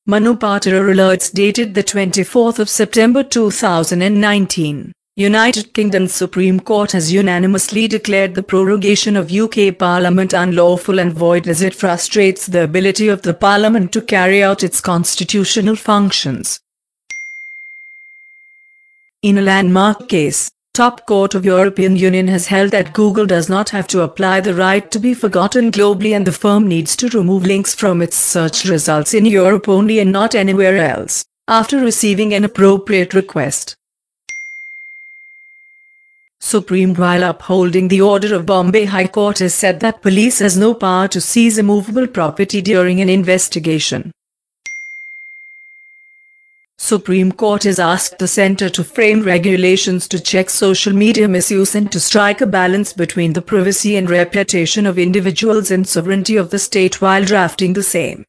Manu Patara alerts dated the 24th of September 2019. United Kingdom's Supreme Court has unanimously declared the prorogation of UK Parliament unlawful and void as it frustrates the ability of the Parliament to carry out its constitutional functions. In a landmark case, Top Court of European Union has held that Google does not have to apply the right to be forgotten globally, and the firm needs to remove links from its search results in Europe only and not anywhere else, after receiving an appropriate request. Supreme, while upholding the order of Bombay High Court, has said that police has no power to seize immovable property during an investigation. Supreme Court has asked the centre to frame regulations to check social media misuse and to strike a balance between the privacy and reputation of individuals and sovereignty of the state while drafting the same.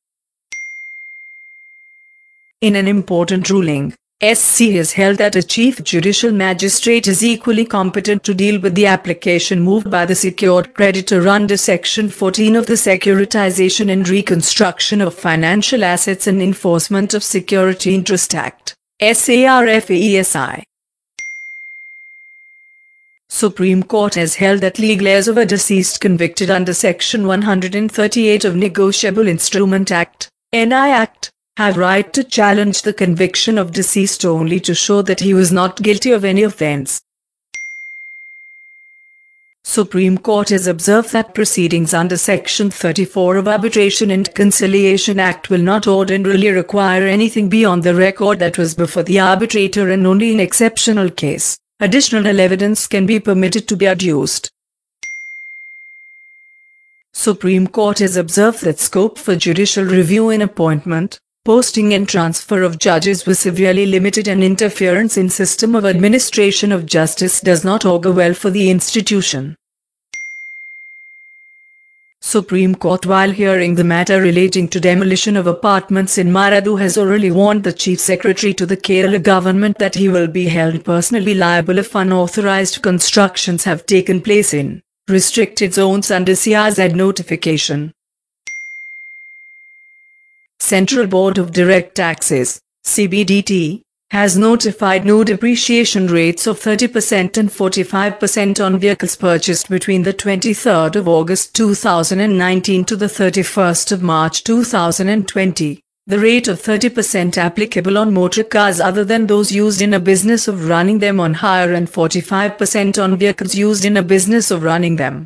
In an important ruling, SC has held that a chief judicial magistrate is equally competent to deal with the application moved by the secured creditor under Section 14 of the Securitization and Reconstruction of Financial Assets and Enforcement of Security Interest Act, SARFAESI. Supreme Court has held that legal heirs of a deceased convicted under Section 138 of Negotiable Instrument Act, NI Act, have right to challenge the conviction of deceased only to show that he was not guilty of any offence. Supreme Court has observed that proceedings under Section 34 of Arbitration and Conciliation Act will not ordinarily require anything beyond the record that was before the arbitrator, and only in exceptional case, additional evidence can be permitted to be adduced. Supreme Court has observed that scope for judicial review in appointment, posting and transfer of judges was severely limited, and interference in system of administration of justice does not augur well for the institution. Supreme Court, while hearing the matter relating to demolition of apartments in Maradu, has orally warned the Chief Secretary to the Kerala government that he will be held personally liable if unauthorized constructions have taken place in restricted zones under CRZ notification. Central Board of Direct Taxes, CBDT, has notified new depreciation rates of 30% and 45% on vehicles purchased between the 23rd of August 2019 to the 31st of March 2020. The rate of 30% applicable on motor cars other than those used in a business of running them on hire, and 45% on vehicles used in a business of running them.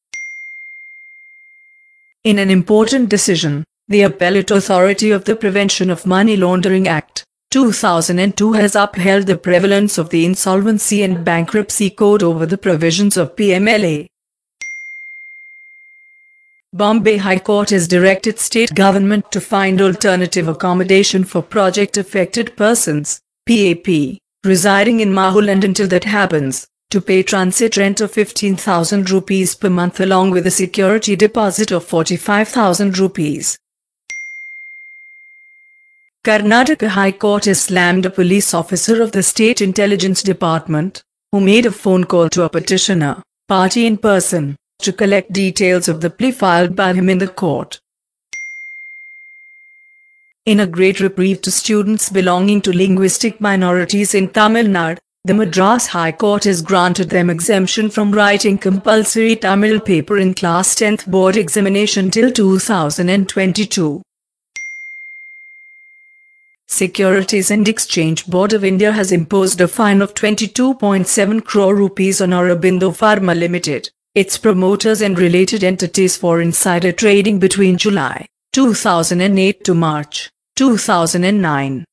In an important decision, the Appellate Authority of the Prevention of Money Laundering Act, 2002 has upheld the prevalence of the Insolvency and Bankruptcy Code over the provisions of PMLA. Bombay High Court has directed state government to find alternative accommodation for project-affected persons, PAP, residing in Mahul, and until that happens, to pay transit rent of 15,000 rupees per month along with a security deposit of 45,000 rupees. Karnataka High Court has slammed a police officer of the State Intelligence Department, who made a phone call to a petitioner, party in person, to collect details of the plea filed by him in the court. In a great reprieve to students belonging to linguistic minorities in Tamil Nadu, the Madras High Court has granted them exemption from writing compulsory Tamil paper in Class 10th board examination till 2022. Securities and Exchange Board of India has imposed a fine of 22.7 crore rupees on Aurobindo Pharma Limited, its promoters and related entities for insider trading between July 2008 to March 2009.